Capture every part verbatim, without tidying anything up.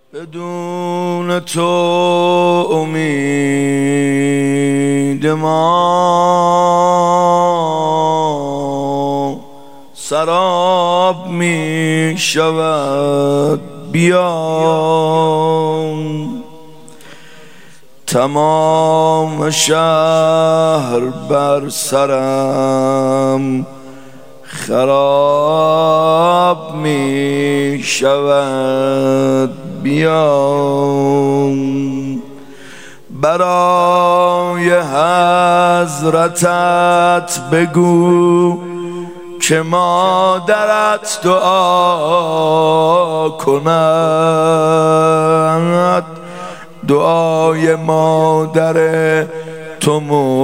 بدون تو امید ما سراب می شود. بیا تمام شهر بر سرم خراب می شود. بیا برای حضرتت بگو که مادرت دعا کند. دعای مادر تو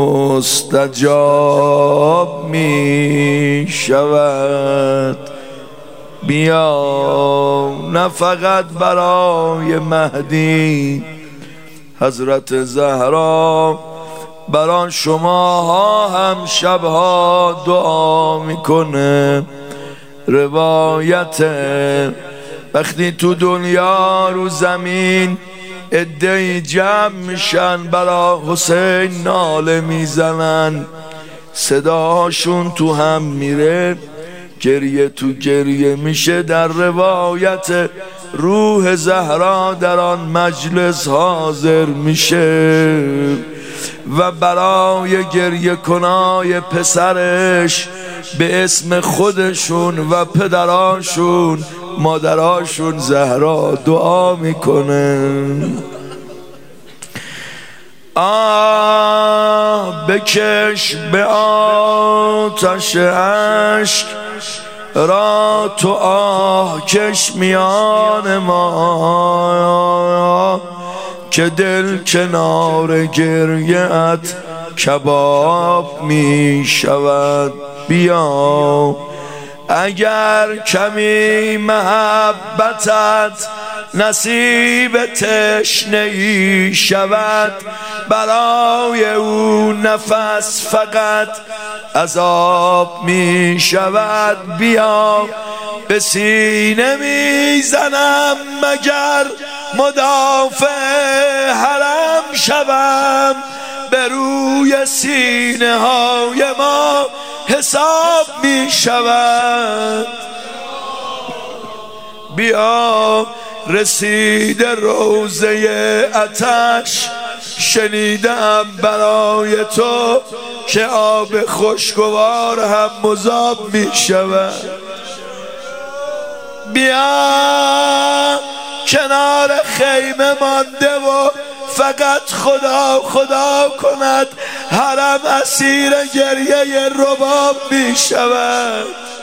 مستجاب می شود. بیا نه فقط برای مهدی، حضرت زهرا برای شماها هم شبها دعا میکنه. روایت وقتی تو دنیا رو زمین عده‌ای جمع میشن برای حسین ناله میزنن، صداشون تو هم میره، گریه تو گریه میشه. در روایت روح زهرا در آن مجلس حاضر میشه و برای گریه کنای پسرش به اسم خودشون و پدراشون مادراشون زهرا دعا میکنه. آه بکش به آتش عشق را تو، آه کش میان ما که دل کنار گریه‌ات کباب می شود. بیا اگر کمی محبتت نصیب تشنه‌ای شود، برای او نفس فقط عذاب می شود. بیا به سینه می زنم مگر مدافع حرم شوم، به روی سینه های ما حساب می شود. بیا رسید روضه آتش، شنیدم برای تو که آب خوشگوار هم مذاب می شود. بیا کنار خیمه مانده و فقط خدا خدا کند، حرم اسیر گریه رباب می شود.